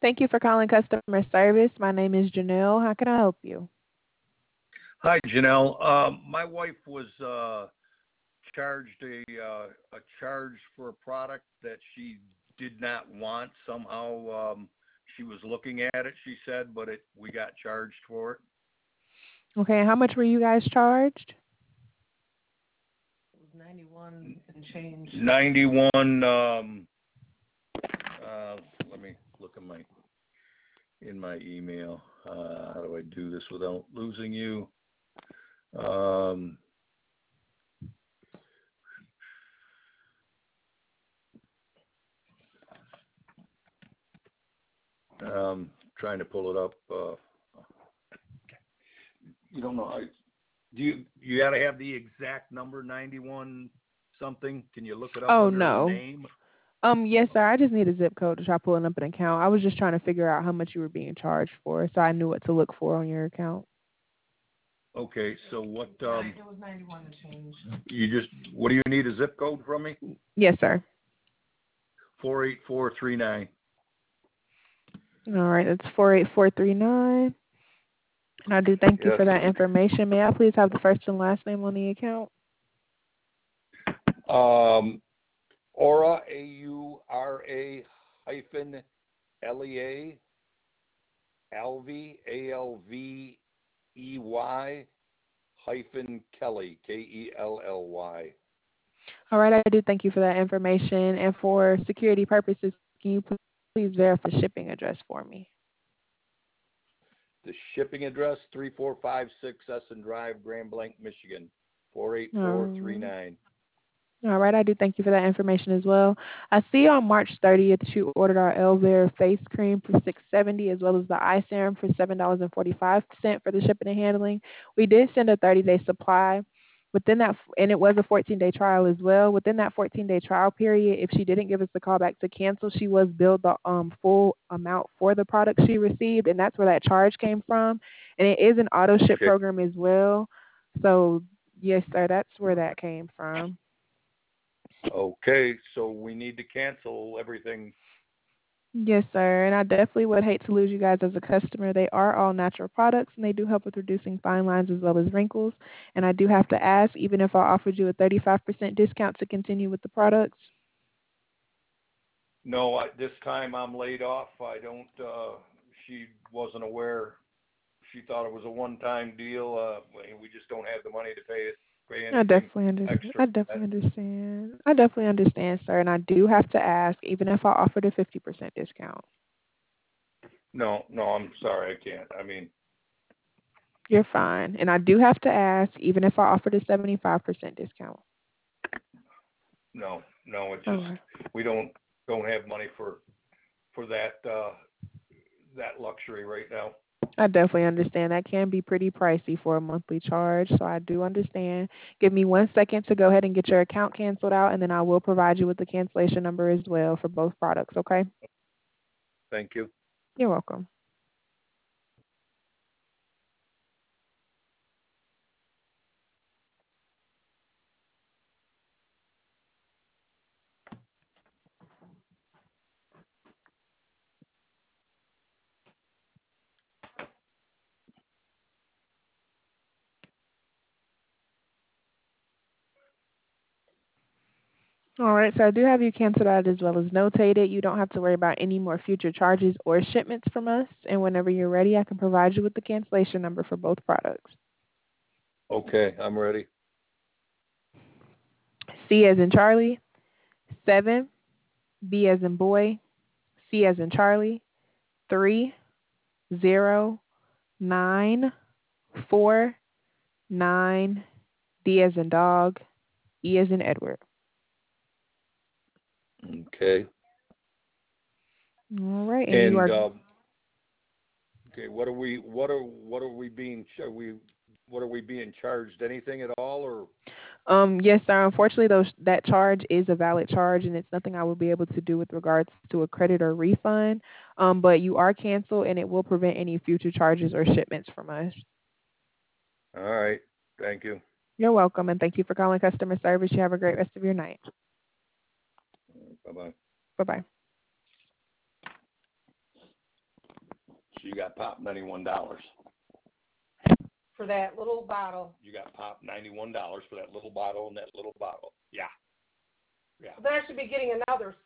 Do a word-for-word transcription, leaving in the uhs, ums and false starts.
Thank you for calling customer service. My name is Janelle. How can I help you? Hi, Janelle. Um, my wife was uh, charged a uh, a charge for a product that she did not want. Somehow um, she was looking at it, she said, but it we got charged for it. Okay, and how much were you guys charged? It was ninety-one and change. ninety-one. Um, uh, let me look at my in my email. Uh, how do I do this without losing you? Um, um, Trying to pull it up. Uh, you don't know. I, do you? You got to have the exact number, ninety-one something. Can you look it up Oh, under the no. name? Um, yes, sir. I just need a zip code to try pulling up an account. I was just trying to figure out how much you were being charged for, so I knew what to look for on your account. Okay, so what? Um, It was ninety-one and change. you just. What do you need a zip code from me? Yes, sir. Four eight four three nine. All right, that's four eight four three nine. And I do thank you Yes. for that information. May I please have the first and last name on the account? Um, Aura, A U R A hyphen L E A, Alvey, A L V E Y hyphen Kelly, K E L L Y. All right, I do thank you for that information. And for security purposes, can you pl- please verify the shipping address for me? The shipping address, three four five six Essen Drive, Grand Blanc, Michigan, four eight four three Um, nine. all right, I do thank you for that information as well. I see on March thirtieth you ordered our Elvera face cream for six seventy, as well as the eye serum for seven dollars and forty-five cents for the shipping and handling. We did send a thirty-day supply. Within that, and it was a fourteen-day trial as well. Within that fourteen-day trial period, if she didn't give us the call back to cancel, she was billed the um, full amount for the product she received, and that's where that charge came from. And it is an auto ship Okay. program as well. So yes, sir, that's where that came from. Okay, so we need to cancel everything. Yes, sir. And I definitely would hate to lose you guys as a customer. They are all natural products, and they do help with reducing fine lines as well as wrinkles. And I do have to ask, even if I offered you a thirty-five percent discount to continue with the products? No, I, this time I'm laid off. I don't, uh, she wasn't aware. She thought it was a one-time deal. Uh, we we just don't have the money to pay it, pay I anything definitely understand. extra. I definitely understand. I definitely understand, sir. And I do have to ask, even if I offered a fifty percent discount. No, no, I'm sorry, I can't. I mean, You're fine. And I do have to ask, even if I offered a seventy-five percent discount. no, no, it's just Okay. we don't don't have money for for that uh, that luxury right now. I definitely understand. That can be pretty pricey for a monthly charge, so I do understand. Give me one second to go ahead and get your account canceled out, and then I will provide you with the cancellation number as well for both products, okay? Thank you. You're welcome. All right, so I do have you canceled out as well as notated. You don't have to worry about any more future charges or shipments from us, and whenever you're ready, I can provide you with the cancellation number for both products. Okay, I'm ready. C as in Charlie, seven, B as in boy, C as in Charlie, three, zero, nine, four, nine, D as in dog, E as in Edward. Okay. All right, and you And are um, okay, what are we what are what are we being are we what are we being charged? Anything at all or? um yes, sir. Unfortunately, those that charge is a valid charge, and it's nothing I will be able to do with regards to a credit or refund. Um, but you are canceled, and it will prevent any future charges or shipments from us. All right. Thank you. You're welcome, and thank you for calling customer service. You have a great rest of your night. Bye bye. Bye bye. So you got popped ninety-one dollars. For that little bottle. You got popped ninety-one dollars for that little bottle and that little bottle. Yeah. Yeah. Then I should be getting another